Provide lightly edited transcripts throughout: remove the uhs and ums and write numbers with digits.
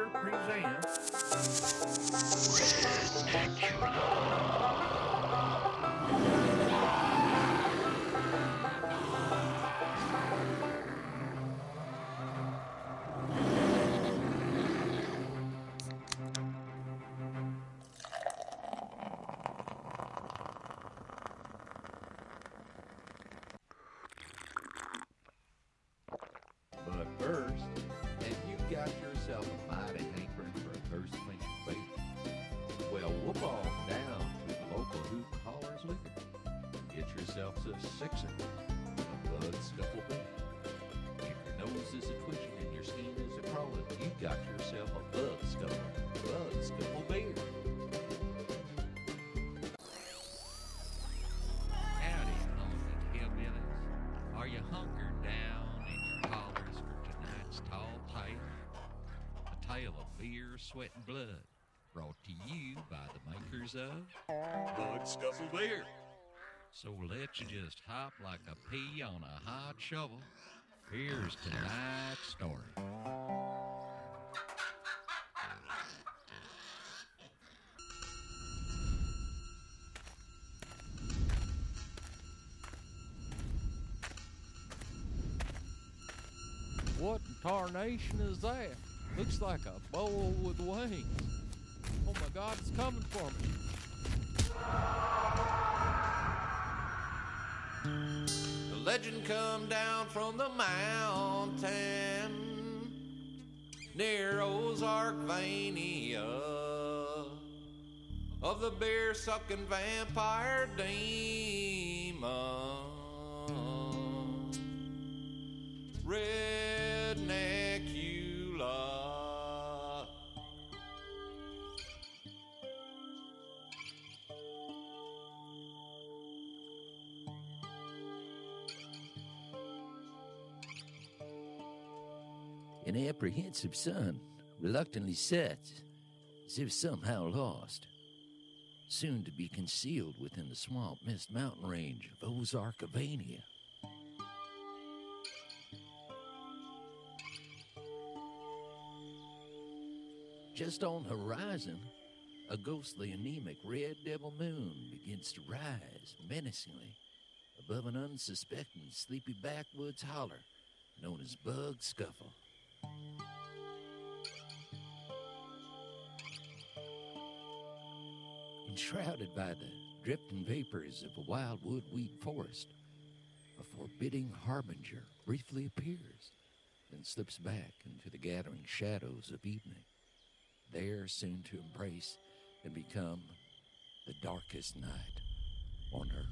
presents But first, have you got yourself a mighty hankering for a thirst-quenching bait? Well, whoop on down to the local Hoot Hollers Liquor. Get yourself a sixer, a Bud Scuffle Bait. If your nose is a-twitching and your skin is a-crawling, you got yourself a Bud Scuffle Beer. Howdy, honky hillbillies. Are you hunkered down in your hollers for tonight's tall tale? A tale of beer, sweat, and blood, brought to you by the makers of Bud Scuffle Beer. So let you just hop like a pea on a hot shovel. Here's tonight's story. What in tarnation is that? Looks like a bull with wings. Oh my God, it's coming for me. The legend come down from the mountain near Ozarkvania of the beer-sucking vampire demon. Redneckula. An apprehensive sun reluctantly sets, as if somehow lost, soon to be concealed within the swamp mist mountain range of Ozarkvania. Just on the horizon, a ghostly, anemic red devil moon begins to rise menacingly above an unsuspecting sleepy backwoods holler known as Bud Scuffle. Enshrouded by the drifting vapors of a wildwood weed forest, a forbidding harbinger briefly appears, then slips back into the gathering shadows of evening, there soon to embrace and become the darkest night on earth.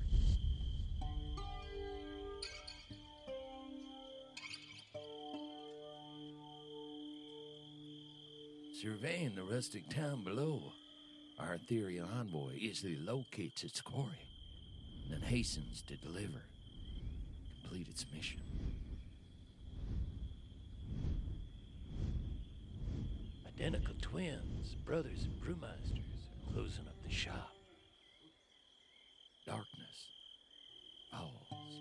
Surveying the rustic town below, our ethereal envoy easily locates its quarry, and then hastens to complete its mission. Identical twins, brothers and brewmeisters, are closing up the shop. Darkness falls.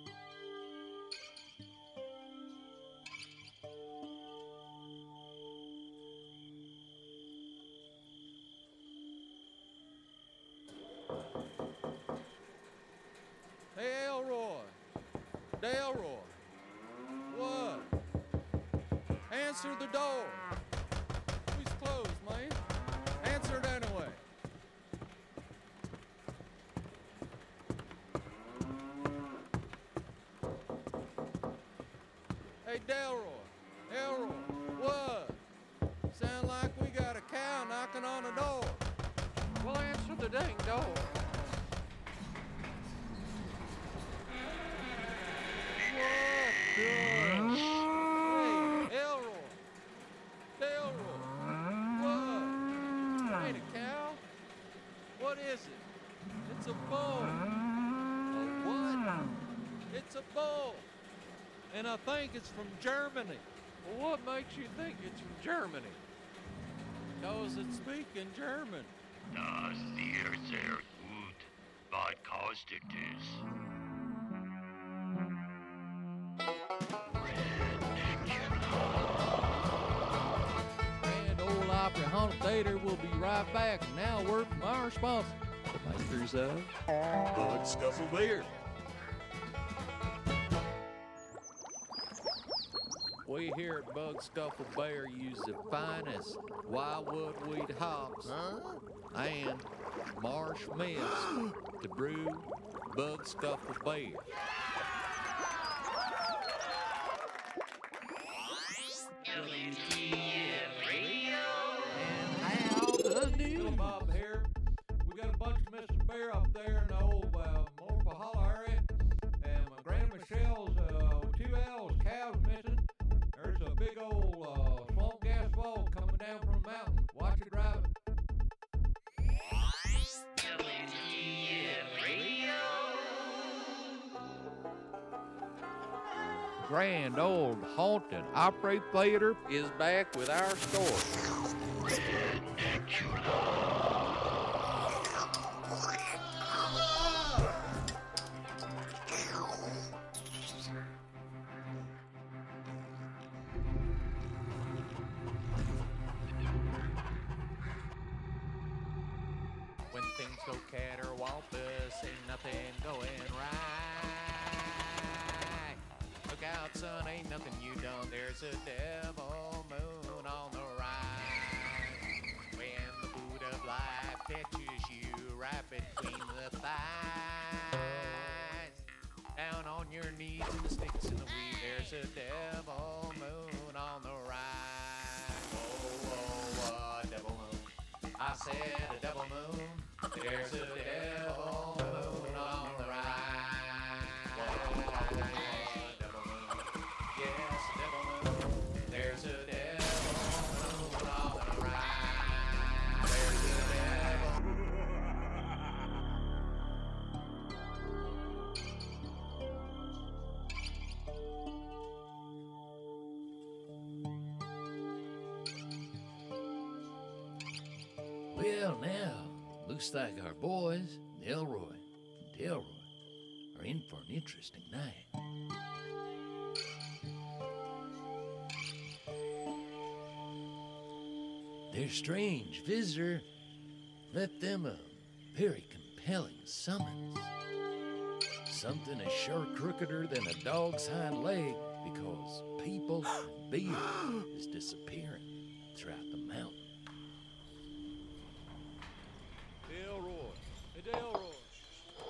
Hey, Elroy. Delroy. What? Answer the door. Who's closed, man? Answer it anyway. Hey, Delroy. Elroy. What? Sound like we got a cow knocking on the door. Well, answer the dang door. Hey, Elroy. Delroy. What? Ain't a cow? What is it? It's a bull. A what? It's a bull. And I think it's from Germany. Well, what makes you think it's from Germany? Because it's speaking German. Das sehr, sehr gut. What caused it is? Grand Ole Opry Haunted Theater will be right back. Now, a word from our sponsor, the makers of Bud Scuffle Beer. We here at Bug Scuffle Bear use the finest wildwood weed hops and marsh mist to brew Bug Scuffle Bear. And how the new Bob here. We got a bunch of Mr. Bear up there in the old Morpah Hollow area, and my Grand Michelle's 2 L's cows missing. There's a big old swamp gas fall coming down from the mountain. Watch it drive it. Grand Old Haunted Opry Theater is back with our story. When things go catterwampus, ain't nothing going right. Look out, son, ain't nothing you done. There's a devil moon on the rise. When the boot of life catches you right between the thighs. Down on your knees in the sticks in the weed. There's a devil moon on the rise. Oh, a devil moon. I said a devil moon. There's a devil moon on the rise. Devil moon. Yes, a devil moon. There's a devil moon on the rise. There's a devil. Well, now, looks like our boys, Elroy and Delroy, are in for an interesting night. Their strange visitor left them a very compelling summons. Something is sure crookeder than a dog's hind leg, because people and beer is disappearing throughout the mountain. Delroy. Hey, Delroy.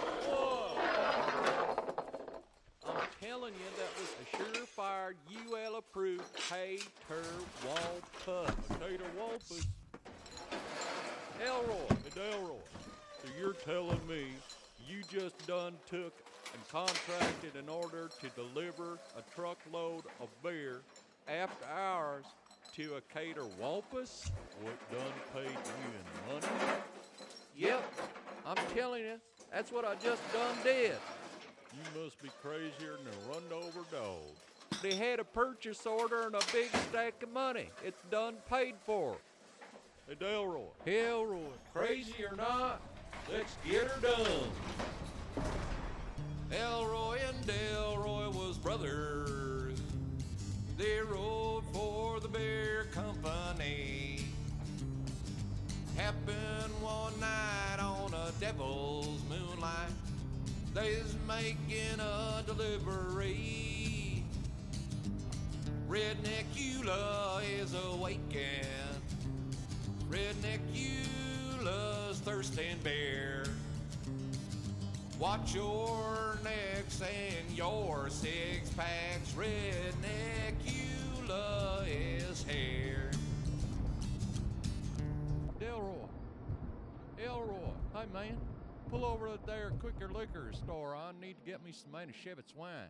Whoa! I'm telling you, that was a surefire UL-approved Caterwampus. Caterwampus. Elroy. Hey, Delroy. So you're telling me you just done took and contracted in order to deliver a truckload of beer after hours to a Caterwampus? What done paid you in money? Yep, I'm telling you, that's what I just done did. You must be crazier than a run-over dog. They had a purchase order and a big stack of money. It's done paid for. Hey, Delroy. Elroy. Crazy or not, let's get her done. Elroy and Delroy was brothers. They rode for the beer company. Happened one night on a devil's moonlight. They's making a delivery. Redneck Eula is awakened. Redneck Eula's thirsting beer. Watch your necks and your six packs. Redneck Eula is here. Elroy, hey man, pull over to their Quicker Liquor store. I need to get me some Manischewitz wine.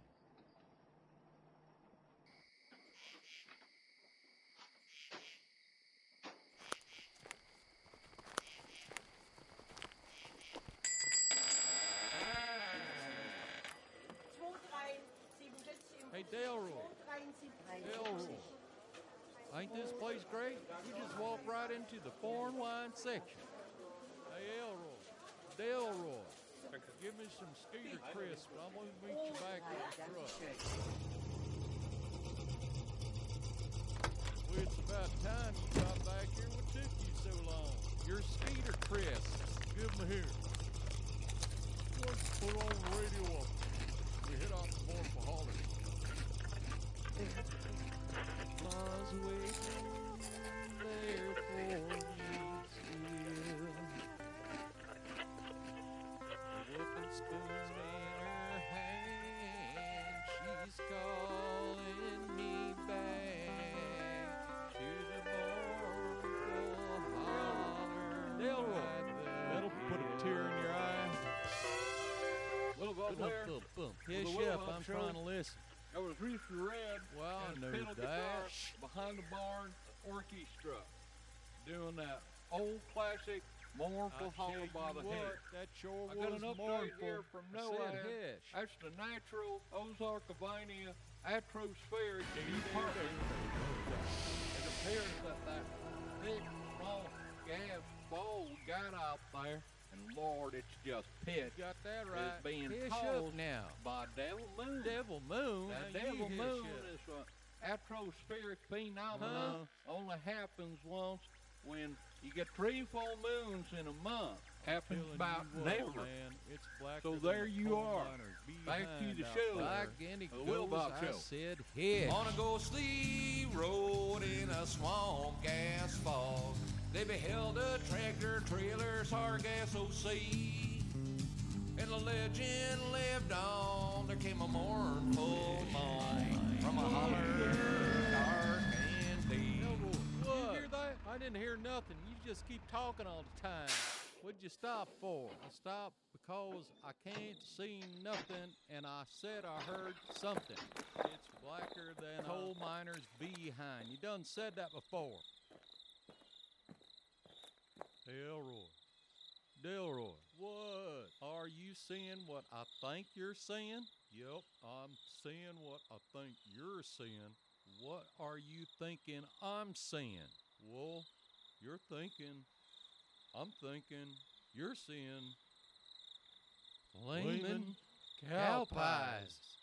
Hey, Delroy. Ain't this place great? You just walk right into the foreign wine section. Hey, Delroy, give me some Skeeter Crisp. I'm going to meet you back in the truck. Well, it's about time you got back here. your Skeeter crisps. Give them here. Let's put on the radio up. We hit out the morning for Holly. Was waiting there for me still. The whooping spoon's in her hand. She's calling me back to the mournful holler. Delroy, that'll put a tear in your eye. Little Bob there. Yes, Chef, I'm trying to listen. That was Rooster Red. Well, I and knew pedal that. guitar behind the barn orchestra, doing that old classic mournful holler by the head. That sure I got was an update mournful. here from I NOAA. said hish. That's the natural Ozarkavania atmospheric department. It appears that thick, small gas ball got out there, and Lord, it's just pitch. You got that right. It's being Hish caused up now. by Devil Moon. Devil Moon. That Now you Devil hish Moon up. is an atmospheric phenomenon. Only happens once when you get 3 full moons in a month. Happens Telling about you what, never. Man, it's blacker So than there the you coal are. miner's Back to behind the out show. there. Back Again he the goes, Wilbach I Show. said hish. On a ghostly road in a swamp gas fog, they beheld a tractor trailer Sargasso Sea. And the legend lived on. There came a mournful moan from a holler dark and deep. Did you hear that? I didn't hear nothing. You just keep talking all the time. What'd you stop for? I stopped because I can't see nothing, and I said I heard something. It's blacker than a coal miner's behind. You done said that before. Delroy. Delroy. What? Are you seeing what I think you're seeing? Yep, I'm seeing what I think you're seeing. What are you thinking I'm seeing? Well, you're thinking, I'm thinking, you're seeing flaming cow pies.